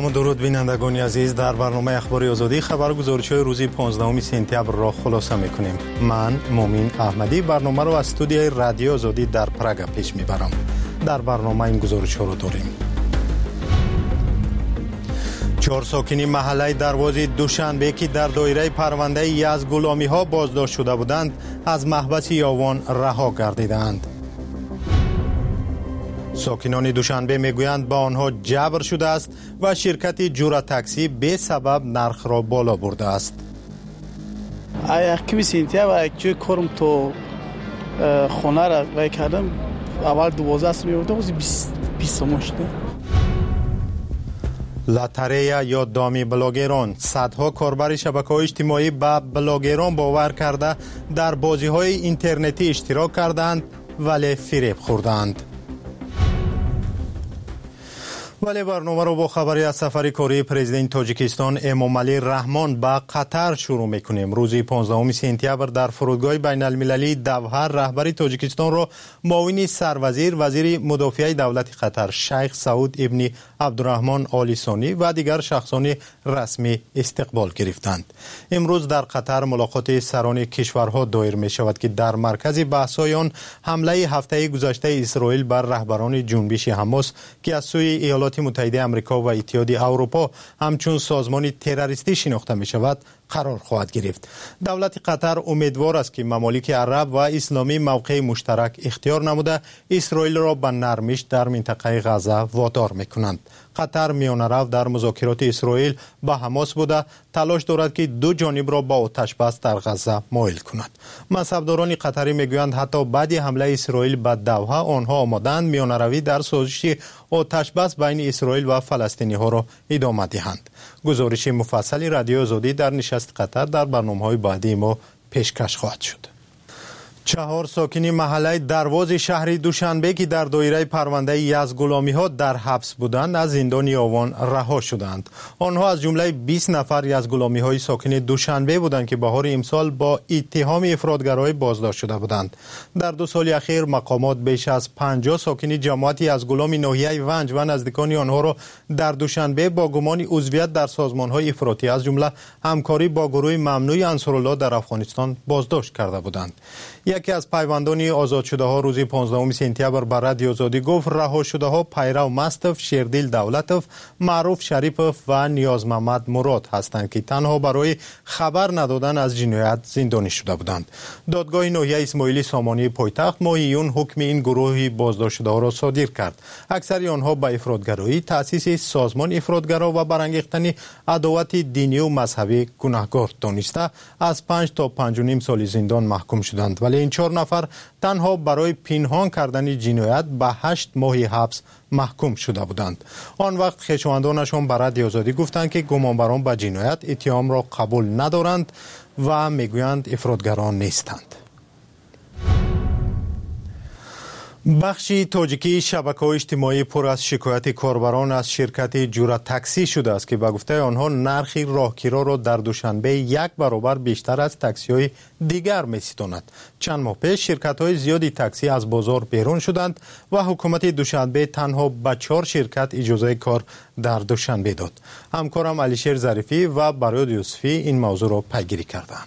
سلام و درود بینندگان عزیز. در برنامه اخبار آزادی خبر گزارش‌های روزی 15 سپتامبر را خلاصه می‌کنیم. من مومین احمدی برنامه را از استودیوی رادیو آزادی در پراگ پیش می‌برم. در برنامه این گزارش‌ها را داریم. 4 ساکنین محله دروازه دوشنبه که در دایره پرونده یزد غلامی‌ها بازداشت شده بودند از محبس یاوان رها گردیدند. ساکنان دوشنبه میگویند با آنها جبر شده است و شرکت جورا تاکسی به سبب نرخ را بالا برده است. یک سینتیا و یک کارم تو خانه را وای کردم اول 12 است میورده و 20 شده. لاتریا یا دامی بلاگران صدها کاربر شبکه‌های اجتماعی به بلاگران باور کرده در بازی‌های اینترنتی اشتراک کردند ولی فریب خوردند. ولی برنامه رو با خبری از سفر کاری پرزیدنت تاجیکستان امامعلی رحمان به قطر شروع میکنیم. روز 15 سپتامبر در فرودگاه بین المللی دوحه رهبر تاجیکستان را معاون سروزیر وزیر مدافع دولت قطر شیخ سعود ابن عبدالرحمن آل ثانی و دیگر شخصان رسمی استقبال گرفتند. امروز در قطر ملاقات سران کشورها دایر می شود که در مرکز بحث‌های آن حمله هفته گذشته اسرائیل بر رهبران جنبش حماس که از سوی ایالات متحده آمریکا و اتحاد اروپا همچون سازمان تروریستی شناخته می شود قرار خواهد گرفت. دولت قطر امیدوار است که ممالک عرب و اسلامی موقع مشترک اختیار نموده اسرائیل را به نرمش در منطقه غزه وادار می‌کنند. قطر میانه‌رو در مذاکرات اسرائیل با حماس بوده تلاش دارد که دو جانب را با آتش بس در غزه مایل کند. مصرفداران قطری میگویند حتی بعد حمله اسرائیل به دوحه آنها آماده‌اند میانه‌روی در سازش آتش بس بین اسرائیل و فلسطینی‌ها را ادامه دهند. گزارش مفصلی رادیو آزادی در نشست قطر در برنامه‌های بعدی ما پیشکش خواهد شد. 4 ساکنین محله دروازه شهر دوشنبه که در دایره پرونده یزد غلامی‌ها در حبس بودند از زندان یاوان رها شدند. آنها از جمله 20 نفر یزد غلامی‌های ساکن دوشنبه بودند که بهار امسال با اتهام افراطگرایی بازداشت شده بودند. در 2 سال اخیر مقامات بیش از 50 ساکن جماعت یزد غلام ناحیه ونج و نزدیکان آنها را در دوشنبه با گمان عضویت در سازمان‌های افراطی از جمله همکاری با گروه ممنوع انصارالله در افغانستان بازداشت کرده بودند. یکی از پیوندان آزاد شده ها روز 15 سپتامبر بر رادیو آزادی گفت رها شده ها پیرو مستف، شیردل دولتف، معروف شریفف و نیاز محمد مراد هستند که تنها برای خبر ندادن از جنایت زندانی شده بودند. دادگاه ناحیه اسماعیلی سامانی پایتخت ماه ایون حکم این گروه بازداشت شده ها را صادر کرد. اکثر آنها به افراطگرایی، تأسیس سازمان افراطگرا و برانگیختن عداوت دینی و مذهبی گناهکار دانسته از 5 تا 5.5 سال زندان محکوم شدند. ولی این 4 نفر تنها برای پنهان کردن جنایت به 8 ماه حبس محکوم شده بودند. آن وقت خویشاوندانشان به رادیو آزادی گفتند که گمانبران به جنایت اتهام را قبول ندارند و میگویند افراطگران نیستند. بخشی تاجیکی شبکه‌های اجتماعی پر از شکایت کاربران از شرکت جورا تاکسی شده است که به گفته آنها نرخ راهگیرا را در دوشنبه 1 برابر بیشتر از تاکسی‌های دیگر می‌ستاند. چند ماه پیش شرکت‌های زیادی تاکسی از بازار بیرون شدند و حکومت دوشنبه تنها به 4 شرکت اجازه کار در دوشنبه داد. همکارم علیشیر ظریفی و براد یوسفی این موضوع را پیگیری کردند.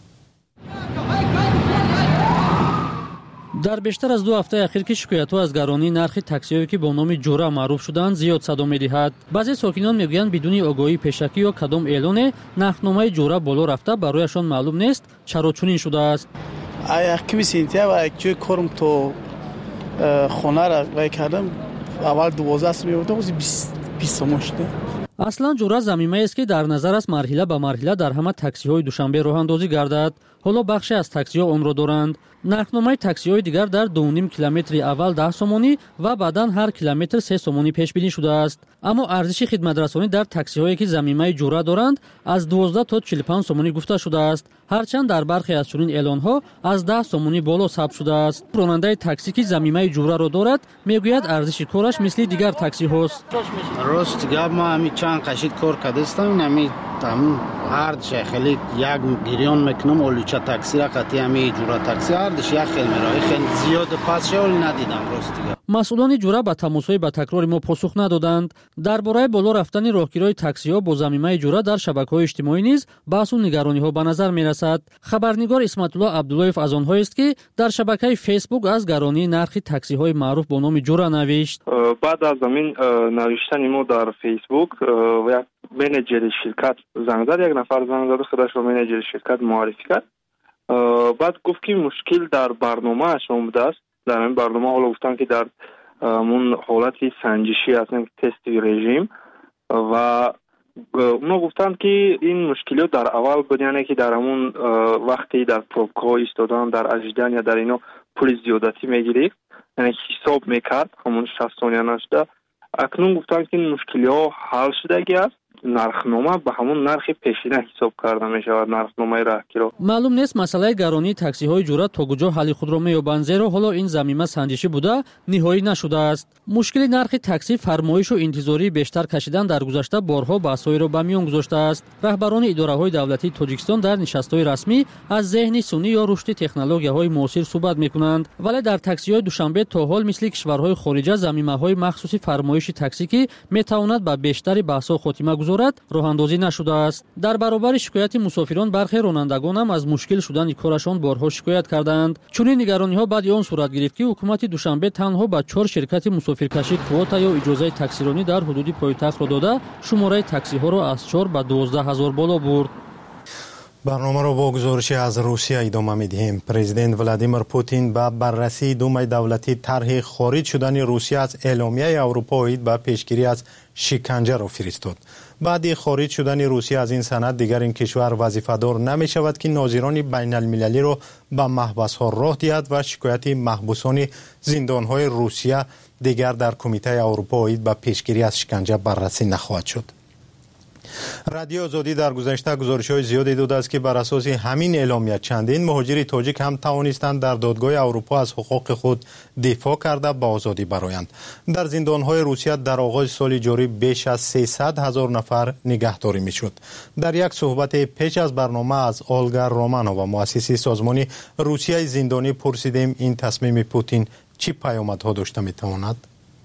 در بیشتر از 2 هفته اخیر که شکایت‌ها از گرانی نرخ تاکسی‌هایی که با نام جورا معروف شدند زیاد صدا می‌دهد. بعضی ساکنان میگویند بدون آگاهی پیشکی یا کدام اعلان نرخنامه جورا بالا رفته برایشان معلوم نیست چرا چنین شده است. یک سینتیا و یک کارم تو خانه را وای کردم اول 12 است میورده و 20 شده. اصلا جورا ضمیمه است که در نظر است مرحله به مرحله در همه تاکسی‌های دوشنبه راه اندازی گردد. حالا بخشی از تاکسی‌ها آن را دارند. نرخنامه تاکسی‌های دیگر در 2.5 کیلومتر اول 10 سومانی و بعداً هر کیلومتر 3 سومانی پیش بینی شده است. اما ارزش خدمترسانی در تاکسی‌هایی که ضمیمه جورا دارند از 12 تا 45 سومانی گفته شده است. هرچند در برخی از چنین اعلان‌ها از 10 سومانی بالا ثبت شده است. راننده تاکسی که ضمیمه جورا را دارد میگوید ارزش کارش مثل دیگر تاکسی هاست. راست گپ ما همین چند قشید کار کردستم همین تام هردش خیلی یک گریان میکنم اولوچه تاکسی را قطعی همی جورا تاکسی هردش یک خیلی میرای خیلی زیاد پس شول ندیدم راستیه. масъулони ҷура ба тамосҳои ба такрори мо посух надоданд. дар бораи боло рафтани роҳгирои таксиҳо бо замимаи ҷура дар шабакаҳои иҷтимоӣ низ баҳсу нигарониҳо ба назар мерасад. хабарнигор Исматулло Абдуллоев аз онҳоест ки дар шабакаи фейсбук аз гаронии нархи таксиҳои маъруф бо номи ҷура навишт. баъд аз ҳамин навиштани мо дар фейсбук як менеҷери ширкат занг зад, як нафар занг заду худашро менеҷери ширкат муаррифӣ кард. баъд гуфт ки мушкил дар барномааш омудааст. дар ин барнома ҳоло гуфтанд ки дар мун ҳолати санҷишӣ ҳастем, тести режим, ва оно гуфтанд ки ин мушкилиёт дар аввал буд, яъне ки дар ҳамун вақти дар пробкаҳо истодан, дар ажидан я дар ино пули зиёдатӣ мегирифт, яъне ҳисоб мекард ҳамун 60 сония нашуда. акнун гуфтанд ки мушкилиҳо ҳал шудагӣ аст, нархнома ба ҳамун нархи пешина ҳисоб карда мешавад, нархномаи раҳгиро. маълум нест масъалаи гаронии таксиҳои ҷура то куҷо ҳалли худро меёбанд, зеро ҳоло ин замима санҷишӣ буда ниҳоӣ нашудааст. мушкили нархи таксӣ фармоишу интизории бештар кашидан дар гузашта борҳо баҳсҳоеро ба миён гузоштааст. раҳбарони идораҳои давлатии Тоҷикистон дар нишастҳои расмӣ аз зеҳни сунъӣ ё рушди технологияҳои муосир суҳбат мекунанд, вале дар таксиҳои душанбе то ҳол мисли кишварҳои хориҷа замимаҳои махсуси фармоиши таксӣ ки метавонад ба бештари баҳсҳо хотима гузорад роҳандозӣ нашудааст. дар баробари шикояти мусофирон бархе ронандагон ҳам аз мушкил шудани корашон борҳо шикоят карданд. чунин нигарониҳо баъди он сурат гирифт ки ҳукумати душанбе танҳо ба 4 ширкати мусофиркашӣ квота ё иҷозаи таксиронӣ дар ҳудуди пойтахтро дода шумораи таксиҳоро аз 4 ба 12 000 боло бурд. برنامه را با گزارشی از روسیه ادامه می‌دهیم. پرزیدنت ولادیمیر پوتین با بررسی دومای دولتی طرح خارج شدن روسیه از اعلامیه اروپا با پیشگیری از شکنجه را فرستاد. بعد خارج شدن روسیه از این سند دیگر این کشور وظیفه‌دار نمی شود که ناظران بین المللی را به محبس ها راه دهد و شکایت محبوسان زندان های روسیه دیگر در کمیته اروپا با پیشگیری از شکنجه بررسی نخواهد شد. رادیو آزادی در گذشته گزارش‌های زیادی داده است که بر اساس همین اعلامیه چندین مهاجر تاجیک هم توانستند در دادگاه اروپا از حقوق خود دفاع کرده به آزادی برآیند. در زندان‌های روسیه در آغاز سال جاری بیش از 300,000 نفر نگهداری می‌شد. در یک صحبت پیش از برنامه از اولگا رومانووا مؤسس سازمان روسیه زندانی پرسیدیم این تصمیم پوتین چه پیامدها داشته می‌تواند؟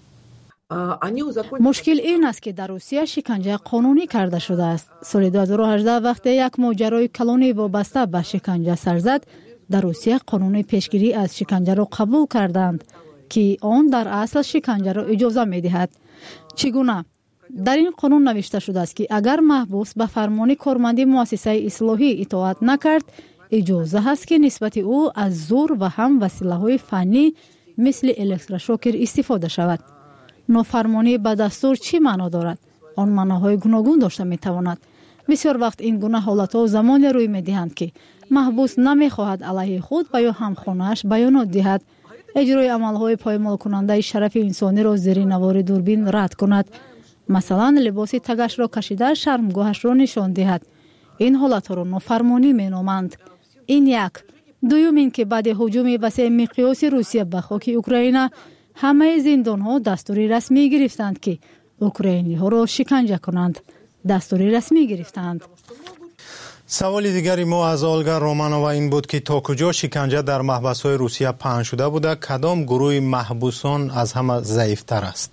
مشکل این است که در روسیه شکنجه قانونی کرده شده است. سال 2018 وقتی یک ماجرای کلانی وابسته به شکنجه سر زد، در روسیه قانون پیشگیری از شکنجه را قبول کردند که آن در اصل شکنجه را اجازه می‌دهد. چگونه؟ در این قانون نوشته شده است که اگر محبوس به فرمان کارمند مؤسسه اصلاحی اطاعت نکرد، اجازه است که نسبت او از زور و هم وسیله‌های فنی مثل الکتروشوکر استفاده شود. نافرمانی به دستور چی معنا دارد؟ آن معناهای گوناگون داشته میتواند. بسیار وقت این گونه حالت‌ها زمانی روی میدهند که محبوس نمیخواهد علیه خود و یا همخانه‌اش بیانات دهد، اجرای عمل‌های پایمال کننده شرف انسانی را زیر نوار دوربین رد کند، مثلا لباس تگش را کشیده شرمگاهش را نشان دهد. این حالت‌ها را نافرمانی مینامند. این یک. دوم این که بعد هجوم وسیع مقیاس روسیه به خاک اوکراین، همه زندان‌ها دستوری رسمی گرفتند که اوکراینی‌ها را شکنجه کنند. دستوری رسمی گرفتند. سوال دیگری ما از اولگا رومانووا این بود که تا کجا شکنجه در محبس‌های روسیه پهن شده بوده، کدام گروه محبوسان از همه ضعیف‌تر است؟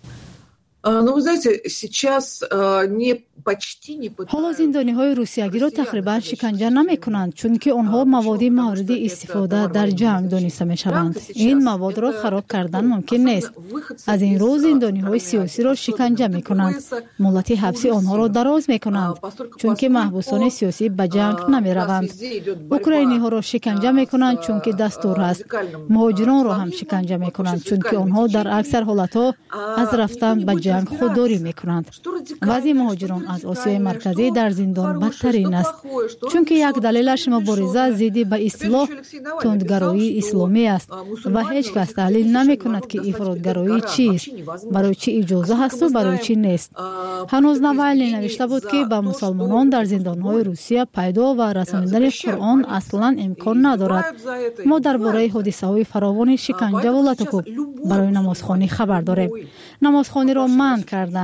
حالا زندانی‌های روسیه‌گی را تقریباً شکنجه نمی‌کنند چون که آنها مواد مورد استفاده در جنگ دانسته می‌شوند. این مواد را خراب کردن ممکن نیست. از این رو زندانی‌های سیاسی را شکنجه می‌کنند. مهلت حبسی آنها را دراز می‌کنند چون که محبوسان سیاسی به جنگ نمی‌روند. اوکراینی‌ها را شکنجه می‌کنند چون که دستور است. مهاجران را هم شکنجه می‌کنند چون که آنها در اکثر حالت‌ها از رفتن به جنگ خودداری می‌کنند. وضع مهاجران از آسیای مرکزی در زندان بدترین است چون که یک دلیلش مبارزه ضد به اصطلاح تندگرایی اسلامی است و هیچ کس تحلیل نمی‌کند که افراطگرایی چیست، برای چی اجازه هست و برای چی نیست. هنوز نوایلی نوشته بود که به مسلمانان در زندان‌های روسیه پیدا و رساندن قرآن اصلا امکان ندارد. ما درباره حادثه‌های فراوان شکنجه و لطکوب برای نمازخوانی خبر داریم. نمازخوانی را منع کردند.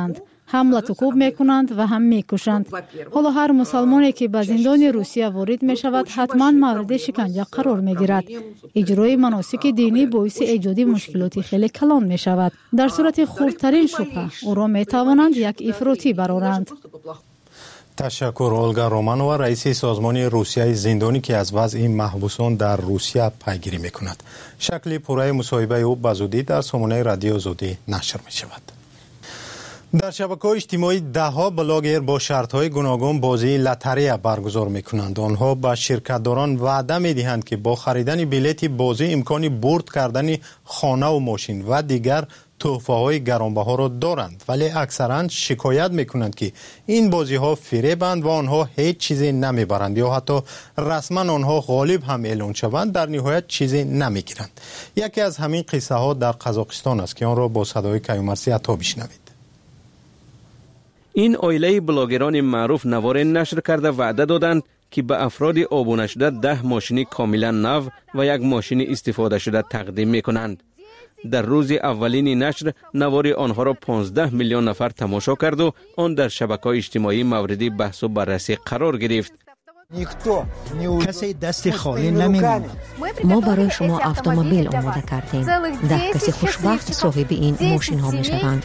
هم لطوکوب میکنند و هم میکشند. حالا هر مسلمانی که به زندان روسیه وارد می شود حتما مورد شکنجه قرار می گیرد. اجرای مناسک دینی باعث ایجاد مشکلات خیلی کلان می شود. در صورت خردترین شبهه او را می توانند یک افراطی برآورند. تشکر اولگا رومانووا، رئیس سازمان روسیه زندانی که از وضع محبوسان در روسیه پیگیری می کند. شکل پوره مصاحبه او به زودی در سامانه رادیو زودی نشر می شود. در شبکه‌های اجتماعی ده‌ها بلاگر با شرط‌های گوناگون بازی لاتاری برگزار می‌کنند. آنها به شرکت‌داران وعده می‌دهند که با خریدن بلیت بازی امکانی برد کردن خانه و ماشین و دیگر تحفه‌های گرانبها را دارند، ولی اکثراً شکایت می‌کنند که این بازی‌ها فریبند و آنها هیچ چیزی نمی‌برند یا حتی رسما آنها غالب هم اعلان شوند در نهایت چیزی نمی‌گیرند. یکی از همین قصه‌ها در قزاقستان است که آن را با صدای کیومرثی عطا بشنوید. این عائله بلاگران معروف نوار نشر کرده وعده دادند که به افراد آبونه شده 10 ماشین کاملا نو و یک ماشین استفاده شده تقدیم می‌کنند. در روز اولین نشر نوار آنها را 15 میلیون نفر تماشا کرد و آن در شبکه‌های اجتماعی مورد بحث و بررسی قرار گرفت. کسی دست خالی نمی‌ماند. ما برای شما اتومبیل آماده کردیم. 10 کسی خوشبخت صاحب این ماشین ها می‌شوند.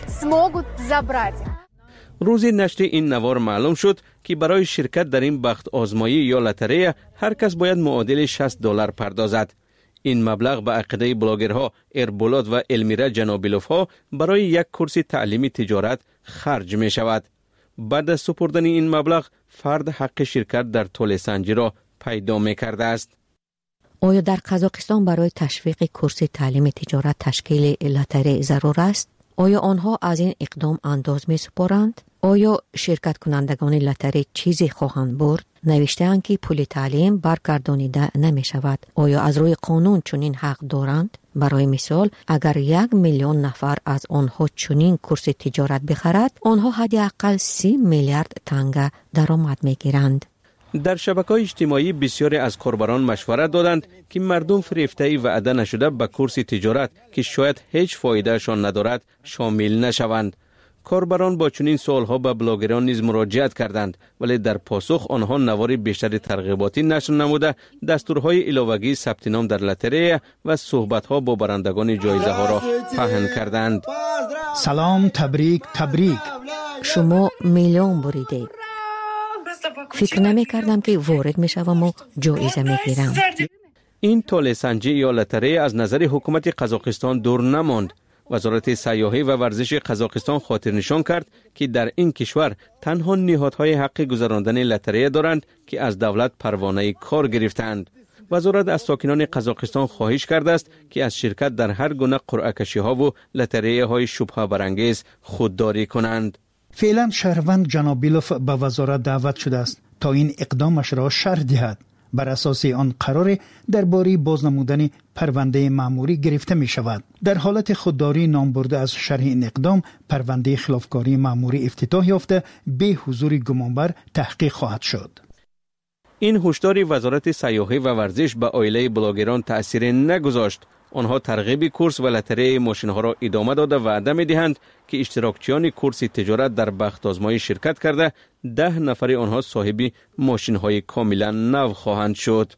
روز نشر این نوار معلوم شد که برای شرکت در این بخت آزمایی یا لاتاری هر کس باید معادل $60 پردازد. این مبلغ به عقیده بلاگرها اربولاد و المیرا جنابیلوف ها برای یک کورس تعلیمی تجارت خرج می شود. بعد از سپردن این مبلغ فرد حق شرکت در طول سنجی را پیدا می کرده است. آیا در قزاقستان برای تشویق کورس تعلیم تجارت تشکیل لاتاری ضرور است؟ آیا آنها از این اقدام انداز می سپارند؟ آیا شرکت کنندگان لاتاری چیزی خواهند برد؟ نوشته‌اند که پول تعلیم برگردانیده نمی شود. آیا از روی قانون چنین حق دارند؟ برای مثال اگر 1 میلیون نفر از آنها چنین کورس تجارت بخرد، آنها حداقل 30 میلیارد تنگه درآمد می گیرند. در شبکه‌های اجتماعی بسیاری از کاربران مشورت دادند که مردم فریفته وعده نشده به کورس تجارت که شاید هیچ فایدهشان ندارد شامل نشوند. کاربران با چنین سوالها به بلاگران نیز مراجعت کردند، ولی در پاسخ آنها نوار بیشتر ترغیباتی نشر نموده دستورهای علاوگی ثبت نام در لاتاری و صحبت‌ها با برندگان جایزه ها را پهن کردند. سلام، تبریک تبریک. شما میلیون بریدید. فکر نمی کردم که وارد می شوم و جایزه می گیرم. این طول سنجی یا لاتاری از نظر حکومت قزاقستان دور نماند. وزارت سیاحت و ورزش قزاقستان خاطر نشان کرد که در این کشور تنها نهادهای حق گذراندن لاتاری دارند که از دولت پروانه کار گرفتند. وزارت از ساکنان قزاقستان خواهش کرده است که از شرکت در هر گونه قرعه کشی ها و لاتاری های شبهه برانگیز خودداری کنند. فعلا شهروند جنابیلوف به وزارت دعوت شده است تا این اقدامش را شرح دهد. بر اساس آن قرار درباره بازنمودن پرونده مأموری گرفته می شود. در حالت خودداری نام برده از شرح این اقدام، پرونده خلافکاری مأموری افتتاح یافته به حضور گمانبر تحقیق خواهد شد. این هشدار وزارت سیاحت و ورزش به عائله بلاگران تأثیر نگذاشت. آنها ترغیب کورس و لاتاری ماشین‌ها را ادامه داده وعده می‌دهند که اشتراکچیان کورس تجارت در بخت آزمایی شرکت کرده 10 نفر آنها صاحب ماشین‌های کاملا نو خواهند شد.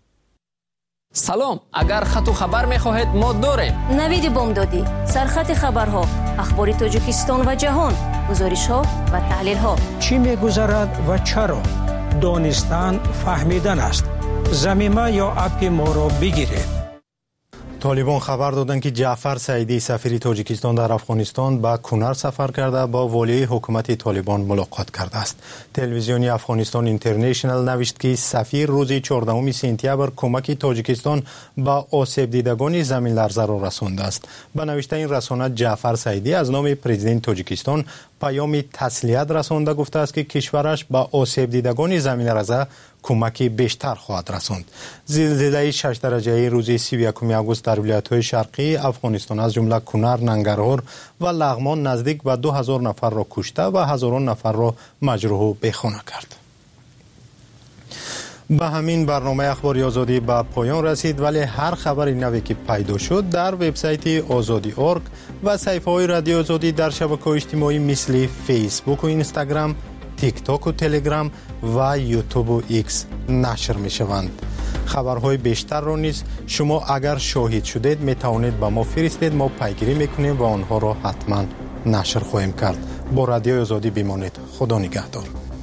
سلام، اگر خط و خبر می‌خواهید ما داریم. نوید بامدادی، سرخط خبرها، اخبار تاجیکستان و جهان، گزارش‌ها و تحلیل‌ها. چی می‌گذرد و چرا؟ دانستن فهمیدن است. زمینه یا اپ ما را بگیرید. طالبان خبر دادند که جعفر سعیدی سفیر تاجیکستان در افغانستان به کنر سفر کرده با والی حکومت طالبان ملاقات کرده است. تلویزیون افغانستان اینترنشنال نوشت که سفیر روز 14 سپتامبر کمک تاجیکستان به آسیب دیدگان زمین لرزه را رسانده است. به نوشته این رسانه جعفر سعیدی از نام پرزیدنت تاجیکستان پیام تسلیت رسانده گفته است که کشورش به آسیب دیدگان زمین لرزه کمک بیشتر خواهد رساند. زلزله 6 درجه روز 31 آگوست در ولایت‌های شرقی افغانستان از جمله کنر، ننگرهار و لغمان نزدیک به 2000 نفر را کشته و هزاران نفر را مجروح و بیخانه کرد. به همین برنامه اخباری آزادی به پایان رسید، ولی هر خبر نوی که پیدا شد در وبسایت azadi.org و صفحه‌های رادیو آزادی در شبکه‌های اجتماعی مثل فیسبوک و اینستاگرام، تیک تاک و تلگرام و یوتیوب و ایکس نشر می شوند. خبرهای بیشتر را نیز شما اگر شاهد شدید می توانید به ما فرستید، ما پیگیری میکنیم و آنها را حتما نشر خواهیم کرد. با رادیو آزادی بمانید. خدا نگهدار.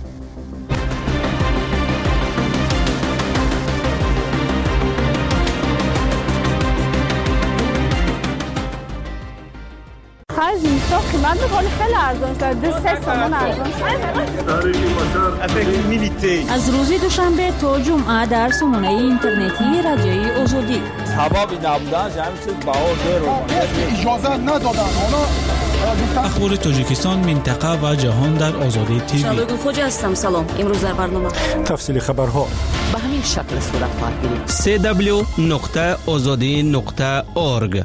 از اینستا قیمت میکنه خیلی ارزان شد، 2-3 تومان ارزان شد. از روز دوشنبه تا جمعه در سامانه اینترنتی رادیوی آزادی. سبب نبودن همین چیز بهار رو اجازه ندادن. اخبار تاجیکستان، منطقه و جهان در آزادی تیوی. شبگون خوجا هستم. سلام. امروز در برنامه تفصیل خبرها به همین شکل صورت خواهد گرفت. www.azadi.org.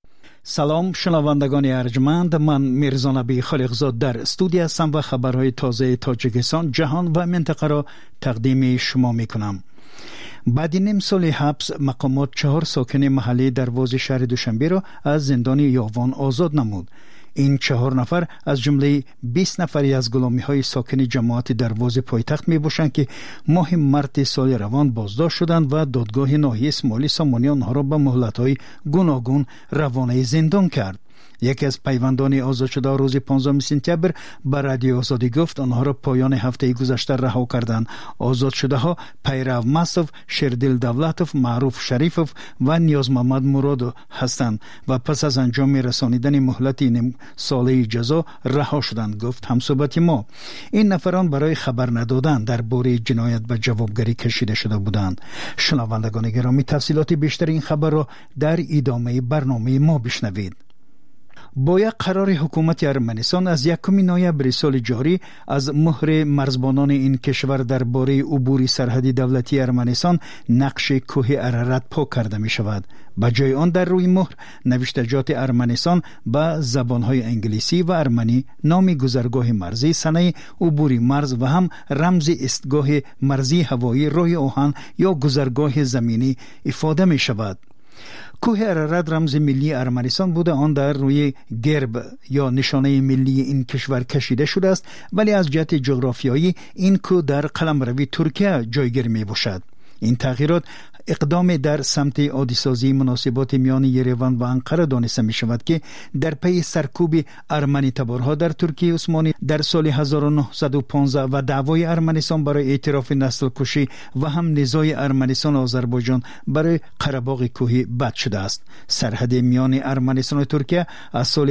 سلام شنوندگان ارجمند، من میرزا نبی خالقزاد در استودیو هستم و خبرهای تازه تاجیکستان، جهان و منطقه را تقدیم شما میکنم. بعد نیم سال حبس مقامات 4 ساکن محلی دروازه شهر دوشنبه را از زندان یاوان آزاد نمود. این 4 نفر از جمله 20 نفری از غلامی‌های ساکن جماعت دروازه پایتخت میباشند که ماه مارس سال روان بازداشت شدند و دادگاه ناحیه اسماعیلی سامانی آنها را به مهلت‌های گوناگون روانه زندان کرد. یکی از پیوندان آزاد شده روز 15 سپتامبر به رادیو آزادی گفت آنها را پایان هفته گذشته رها کردند. آزاد شده ها پیرو مصف، شردل دولتوف، معروف شریفوف و نیاز محمد مراد هستند و پس از انجام رسانیدن مهلت نیم ساله جزا رها شدند. گفت همصحبت ما این نفران برای خبر ندادن درباره جنایت به جوابگری کشیده شده بودند. شنوندگان گرامی، تفصیلات بیشتر این خبر را در ادامه برنامه ما بشنوید. با یک قرار حکومت ارمنستان از 1 نوامبر سال جاری از مهر مرزبانان این کشور درباره عبور سرحدی دولتی ارمنستان نقش کوه ارارات پاک کرده می شود. به جای آن در روی مهر نوشتجات ارمنستان به زبانهای انگلیسی و ارمنی نام گذرگاه مرزی، سنه عبور مرز و هم رمز ایستگاه مرزی هوایی راه آهن یا گذرگاه زمینی افاده می شود. کوه ارارات رمز ملی ارمنستان بوده، آن در روی گرب یا نشانه ملی این کشور کشیده شده است، ولی از جهت جغرافیایی این کوه در قلمرو ترکیه جایگیر می باشد. این تغییرات اقدام در سمت عادی‌سازی مناسبات میان یریوان و انقره دانسته می شود که در پی سرکوب ارمنی تبارها در ترکیه عثمانی در سال 1915 و دعوای ارمنستان برای اعتراف نسل کشی و هم نزاع ارمنستان و آذربایجان برای قره‌باغ کوهی بد شده است. سرحد میان ارمنستان و ترکیه از سال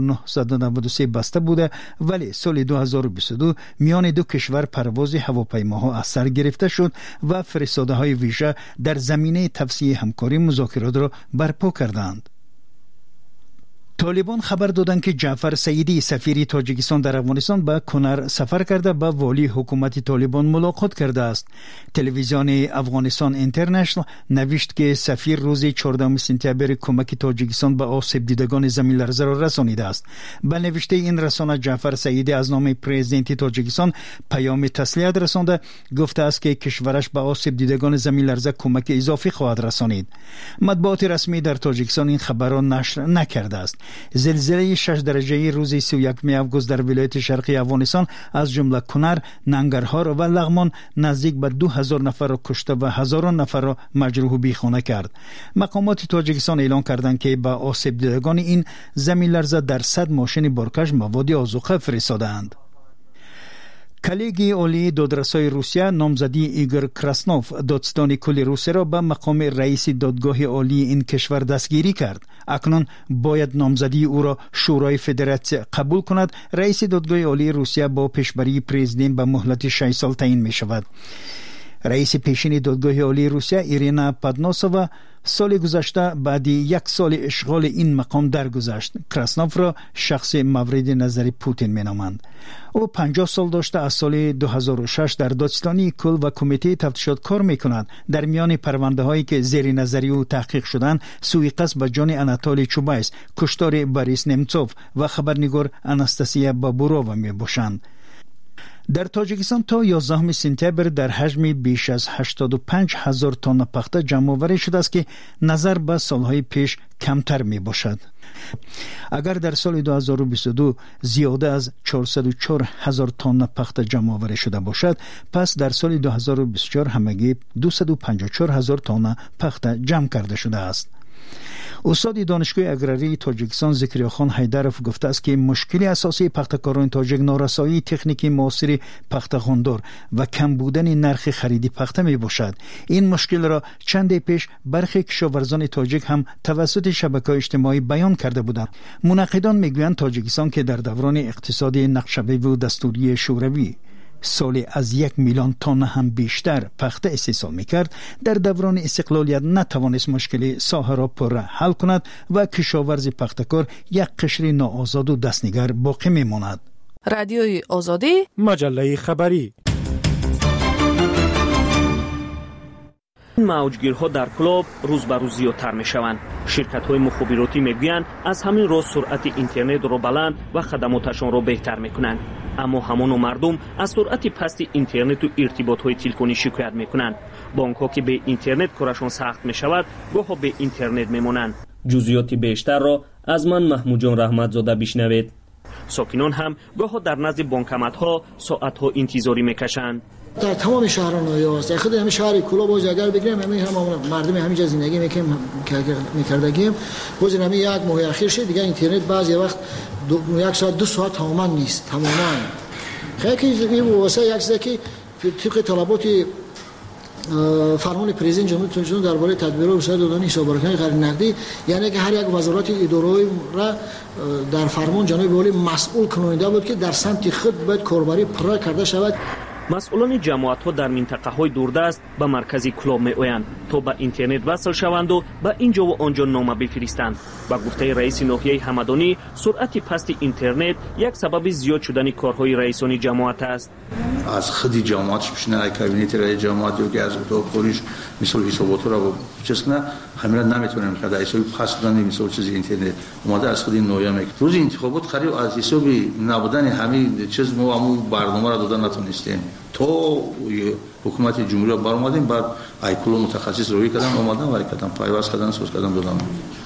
1993 بسته بوده، ولی سال 2022 میان دو کشور پرواز هواپیماها از سر گرفته شد و فرستاده های ویژه در زمینه توسعه همکاری مذاکرات را برپا کردند. طالبان خبر دادند که جعفر سعیدی سفیر تاجیکستان در افغانستان به کنر سفر کرده با والی حکومت طالبان ملاقات کرده است. تلویزیون افغانستان اینترنشنال نوشت که سفیر روز 14 سپتامبر کمک تاجیکستان به آسیب دیدگان زمین لرزه را رسانیده است. به نوشته این رسانه جعفر سعیدی از نام پرزیدنت تاجیکستان پیام تسلیت رسانده، گفته است که کشورش به آسیب دیدگان زمین لرزه کمک اضافی خواهد رسانید. مطبوعات رسمی در تاجیکستان این خبر را نشر نکرده است. زلزله 6 درجه روز 31 آگوست در ولایت شرقی افغانستان از جمله کنر، ننگرهار و لغمان نزدیک به 2000 نفر را کشته و هزاران نفر را مجروح و بیخانه کرد. مقامات تاجیکستان اعلام کردند که به آسیب دیدگان این زمین لرزه در 100 ماشین بارکش مواد آذوقه فرستادند. کلیگی عالی دادرسای روسیه نامزدی ایگور کراسنوف دادستان کل روسیه را به مقام رئیس دادگاه عالی این کشور دستگیری کرد. اکنون باید نامزدی او را شورای فدراسیون قبول کند. رئیس دادگاه عالی روسیه با پیشبری پرزیدنت به مهلت 6 سال تعیین می شود. رئیس پیشین دادگاه عالی روسیه ایرینا پادناسووا سال گذشته بعد 1 سال اشغال این مقام درگذشت. کراسنوف را شخص مورد نظر پوتین مینامند. او 50 سال داشته، از سال 2006 در دادستانی کل و کمیته تفتیشات کار میکند. در میان پرونده هایی که زیر نظری او تحقیق شدند، سوءقصد به جان آناتولی چوبایس، کشتار بوریس نمتسوف و خبرنگار آناستاسیا بابورووا میباشند. در تاجیکستان تا 11 سپتامبر در حجم بیش از 85,000 تن پخته جمع آوری شده است که نظر به سالهای پیش کمتر می باشد. اگر در سال 2022 زیاده از 404,000 تن پخته جمع آوری شده باشد، پس در سال 2024 همگی 254,000 تن پخته جمع کرده شده است. استاد دانشگاه اگراری تاجیکستان زکریا خان حیدرов گفته است که مشکل اساسی پخته‌کاران تاجیک نارسایی تکنیکی معاصر پخته‌خوندار و کم بودن نرخ خرید پخته می باشد. این مشکل را چند پیش برخی کشاورزان تاجیک هم توسط شبکه‌های اجتماعی بیان کرده بودند. منقدان میگویند تاجیکستان که در دوران اقتصادی نقشه‌بندی و دستوری شوروی سالی از 1 میلیون تن هم بیشتر پخته استحصال میکرد، در دوران استقلالیت نتوانست مشکل ساحه را پر حل کند و کشاورز پخته‌کار یک قشر ناآزاد و دستنگر باقی میماند. رادیوی آزادی، مجله خبری. موجگیرها در کلاب روز به روز زیادتر میشوند. شرکت‌های مخابراتی میگویند از همین راه سرعت اینترنت را بلند و خدماتشان را بهتر میکنند. اما همان مردم از سرعت پست اینترنت و ارتباط‌های تلفنی شکایت میکنند. بانک‌ها که به اینترنت کارشان سخت میشود، گاهی به اینترنت میمانند. جزئیات بیشتر را از من محمود جان رحمتزاده بشنوید. ساکنان هم گاهی در نزد بانکمت‌ها ساعت‌ها انتظاری میکشند. در تمام شهران نویاست، در خود همین شهر کلاب باز اگر بگیریم همین مردم همینجا زندگی میکردگیم، باز همین یک ماه اخیر شد دیگه اینترنت بعضی وقت 1 ساعت 2 ساعت تماما نیست، تماما. خیلی این واسه یک چیزی که طبق طلبات فرمان پرزیدنت جمهوری اسلامی درباره تدبیر و وسایل دادن حسابرسانی غیر نقدی، یعنی که هر یک وزارت اداره را در فرمان جناب والی مسئول کننده بود که در سمت خود باید کاربری پر کرده شود. مسئولان جماعت‌ها در منطقه‌های دوردست به مرکز کلاب می‌آیند تا به اینترنت وصل شوند و به اینجا و آنجا نامه بفرستند. با گفته رئیس ناحیه همدانی، سرعت پست اینترنت یک سبب زیاد شدن کارهای رئیسان جماعت است. از خودی جماعتش پیشنهاد کابینت رئیس جماعت یا که از اتاق پلیس مثل حسابات را چسکنه همین را نمیتونیم که در حساب پس دادن مثل چیز اینترنت اومده از خودی نویا میگه. روز انتخابات خرید از حساب نبودن همین چیز ما همون برنامه را دادن نتونستیم. تو حکومت جمهوری را برآمدیم، بعد ایکولو متخصص روی کردن اومدن و کردن پایواز کردن سوز کردن دادن.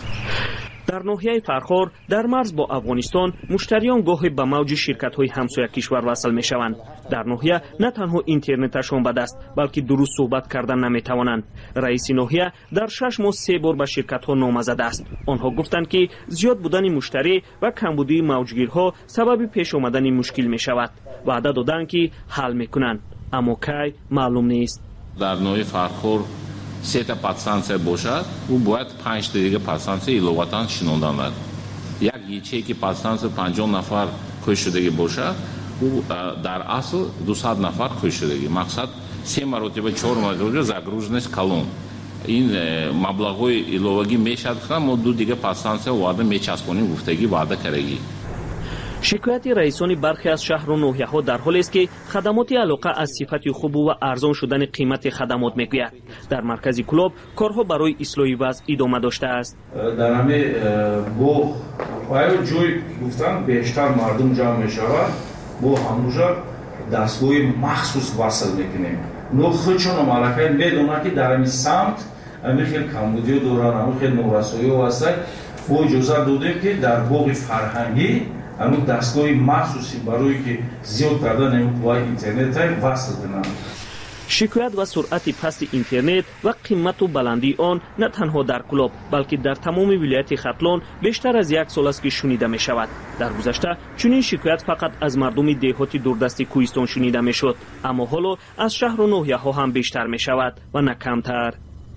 در ناحیه فرخار در مرز با افغانستان مشتریان گاهی به موج شرکت‌های همسایه کشور وصل می‌شوند. در ناحیه نه تنها اینترنتشان بد است، بلکه درست صحبت کردن نمی‌توانند. رئیس ناحیه در 6 ماه 3 بار به شرکت‌ها نامه زده است. آنها گفتند که زیاد بودن مشتری و کمبودی موجگیرها سبب پیش آمدن مشکل می‌شود. وعده دادند که حل می‌کنند، اما کی معلوم نیست. در ناحیه فرخار 3 تا پادستانسیا бошад, او باید 5 تا دیگه پادستانسیا ایلواتан шинонданд. یک یچه که پادستانسیا 50 نفر کش شدگی бошад, او در اصل 200 نفر کش شدگی. مقصد 3 مرتبه 4 مرتبه загруженность колонн. این مبلغ‌های ایلوگی میشد که ما دو دیگه پادستانسیا وارد میچسبونیم گفتگی وعده کردگی. شکایت رئیسان برخی از شهر و ناحیه‌ها در حالی است که خدمات علاقه از صفت خوب و ارزان شدن قیمت خدمات میگوید. در مرکز کلاب کارها برای اصلاح وضع ادامه داشته است. در همه با پای جوی گفتن بیشتر مردم جمع میشود، با همونجا دستگاه مخصوص وصل میکنیم. نو خودشون مالکای میدونن که در همین سمت همین خیلی کمبودی دوران همین خیلی نورسایی و هست. با اجازه دادیم که در باغ فرهنگی همون دستگاه مخصوصی برای که زیاد کردن این قوای اینترنت های وصل کنند. شکایت و سرعت پست اینترنت و قیمت و بلندی آن نه تنها در کلاب بلکه در تمام ولایت ختلان بیشتر از 1 سال است که شنیده می شود. در گذشته چنین شکایت فقط از مردم دهات دوردست کوهستان شنیده می شد، اما حالا از شهر و ناحیه ها هم بیشتر می شود و نه کمتر.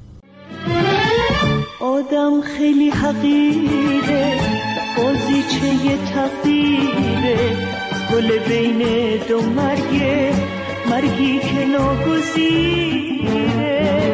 آدم خیلی حقیره، بازیچه تقدیره، گل بین دو مرگه، مرگی که ناگزیره.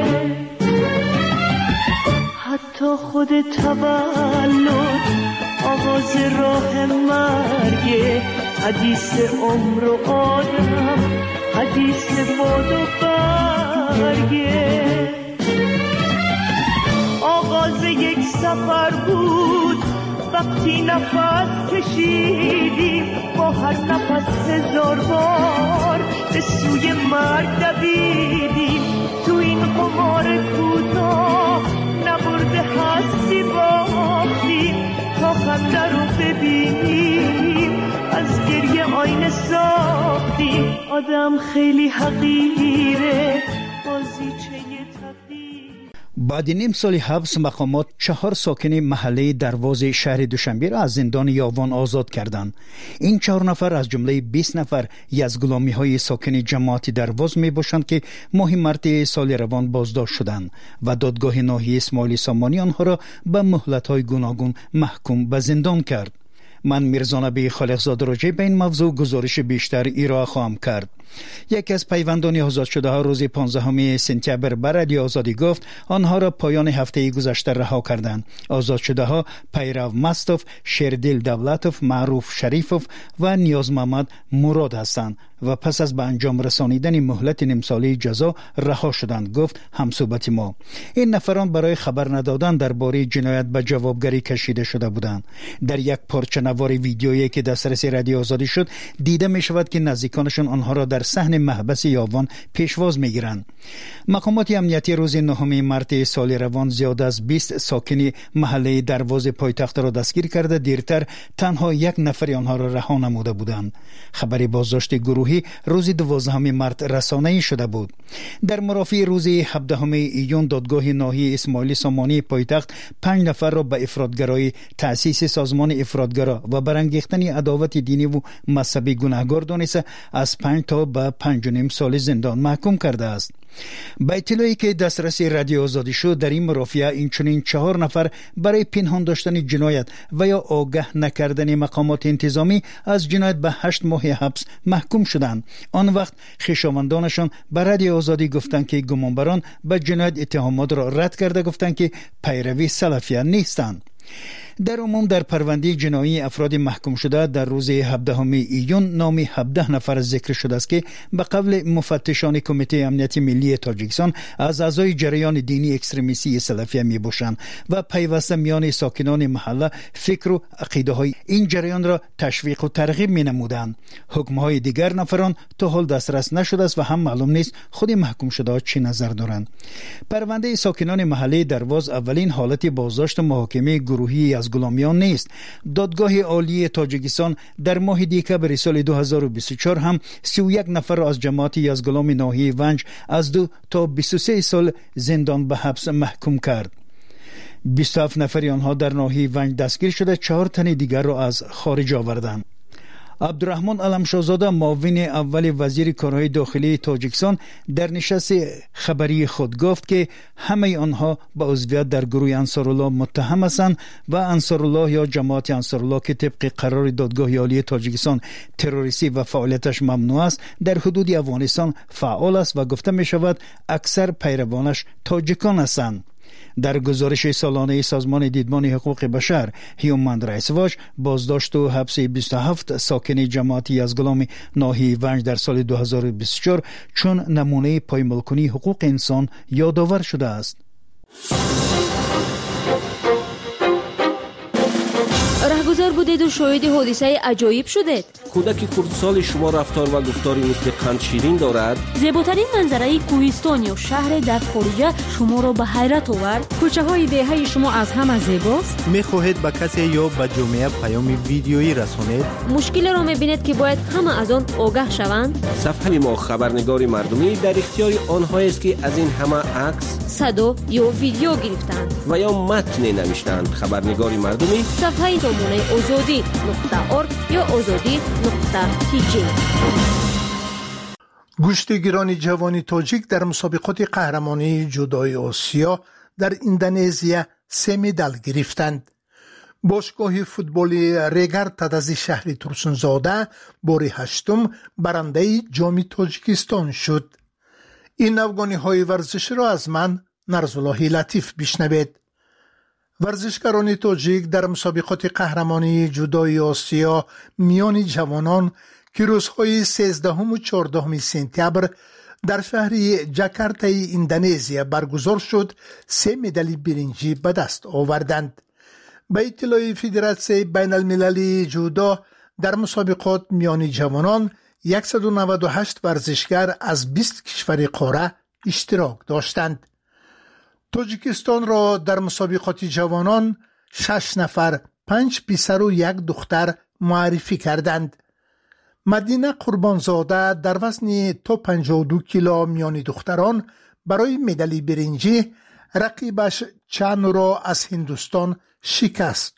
حتی خود تولد آغاز راه مرگه، حدیث عمر و آدم، حدیث باد و برگه. آغاز یک سفر بود وقتی نفس کشیدیم با هر نفس هزار بار به سوی مرگ دویدیم تو این قمار کوتاه نبرده هستی باختیم تا خنده رو ببینیم از گریه آینه ساختیم آدم خیلی حقیره بازیچه بعد نیم سال حبس مقامات 4 ساکن محله دروازه شهر دوشنبه را از زندان یاوان آزاد کردند. این 4 نفر از جمله 20 نفر از غلامی‌های ساکن جماعت درواز میباشند که ماه مارت سال روان بازداشت شدند و دادگاه ناحیه اسماعیل سامانی آنها را به مهلت‌های گوناگون محکوم به زندان کرد. من میرزانبی خالقزاده راجع به این موضوع گزارش بیشتر ارائه خواهم کرد. یکی از پیوندان آزاد شده ها روز 15 سپتامبر بر رادیو آزادی گفت آنها را پایان هفته گذشته رها کردند. آزاد شده ها پیرو مستوف، شیردل دولتوف، معروف شریفوف و نیاز محمد مراد هستند و پس از به انجام رسانیدن مهلت نیم ساله جزا رها شدند، گفت همصحبت ما. این نفران برای خبر ندادن درباره جنایت به جوابگری کشیده شده بودند. در یک پارچه نوار ویدیویی که دسترس رادیو آزادی شد دیده می شود که نزدیکانشان آنها را در صحن محبس یاوان پیشواز می گیرند. مقامات امنیتی روز 9 مارت سال روان زیاد از 20 ساکن محله دروازه پایتخت را دستگیر کرده، دیرتر تنها یک نفر آنها را رها نموده بودند. خبر بازداشت گروهی روز 12 مارت رسانه‌ای شده بود. در مرافعه روز 17 ایون دادگاه ناحیه اسماعیل سامانی پایتخت 5 نفر را به افراطگرایی، تأسیس سازمان افراطگرا و برانگیختن عداوت دینی و مذهبی گناهکار دانسته از 5 تا به 5.5 سال زندان محکوم کرده است. با اطلاعی که دسترس رادیو آزادی شد در این مرافعه این چنین 4 نفر برای پنهان داشتن جنایت و یا آگاه نکردن مقامات انتظامی از جنایت به 8 ماه حبس محکوم شدند. آن وقت خویشاوندانشان به رادیو آزادی گفتند که گمانبران به جنایت اتهامات را رد کرده، گفتند که پیروی سلفیان نیستند. در عموم در پرونده جنایی افراد محکوم شده در روز 17 ایون نام 17 نفر ذکر شده است که به قول مفتشان کمیته امنیت ملی تاجیکستان از اعضای جریان دینی اکستریمیستی سلفیه می باشند و پیوسته میان ساکنان محله فکر و عقیده های این جریان را تشویق و ترغیب می نمودند. حکم های دیگر نفران تا حال دسترس نشده است و هم معلوم نیست خود محکوم شده چی نظر دارند. پرونده ساکنان محله درواز اولین حالت بازداشت محاکمه گروهی از غلامیان نیست. دادگاه عالی تاجیکستان در ماه دکبر سال 2024 هم 31 نفر را از جماعت یزدگلام ناحیه ونج از 2 تا 23 سال زندان به حبس محکوم کرد. 27 نفر آنها در ناحیه ونج دستگیر شده، 4 تن دیگر را از خارج آوردند. عبدالرحمن علمشاهزاده معاون اول وزیر کارهای داخلی تاجیکستان در نشست خبری خود گفت که همه آنها به عضویت در گروه انصارالله متهم هستند و انصارالله یا جماعت انصارالله که طبق قرار دادگاه عالی تاجیکستان تروریستی و فعالیتش ممنوع است در حدود افغانستان فعال است و گفته می شود اکثر پیروانش تاجیکان هستند. در گزارش سالانه سازمان دیدمان حقوق بشر هیومن رایتس واچ بازداشت و حبس 27 ساکن جماعت یزدگلام ناحیه ونج در سال 2024 چون نمونه پایمالکنی حقوق انسان یادآور شده است. رهگذر بودید و شاهد حادثه عجایب شدید. کودک کردسال شما رفتار و گفتاری مثل قند شیرین دارد. زیباترین منظره کوهستان یا شهر در خارجه شما را به حیرت آورد. کوچه های دهه شما از همه زیباست. می‌خواهید به کسی یا به جامعه پیام ویدیویی رسانید؟ مشکل را می‌بینید که باید همه از آن آگاه شوند. صفحه ما خبرنگار مردمی در اختیار آنهایی است که از این همه عکس، صدا یا ویدیو گرفتند و یا متن نوشتند. خبرنگار مردمی صفحه نمونه azadi.org یا azadi.tj. گشتگیران جوانی تاجیک در مسابقات قهرمانی جودوی آسیا در اندونزیا 3 مدال گرفتند. باشگاه فوتبالی ریگر تدازی شهر ترسونزاده بار 8 برنده جام تاجیکستان شد. این افغانی ورزش را از من نرزالله لطیف بشنوید. ورزشکاران تاجیک در مسابقات قهرمانی جودوی آسیا میان جوانان که روزهای 13 و 14 سپتامبر در شهر جاکارتای اندونزیا برگزار شد 3 مدال برنجی به دست آوردند. به اطلاع فدراسیون بین المللی جودو در مسابقات میان جوانان 198 ورزشگر از 20 کشور قاره اشتراک داشتند. تاجیکستان را در مسابقات جوانان 6 نفر 5 پسر و 1 دختر معرفی کردند. مدینه قربانزاده در وزن تا 52 کیلو میان دختران برای مدال برنجی رقیبش چان را از هندوستان شکست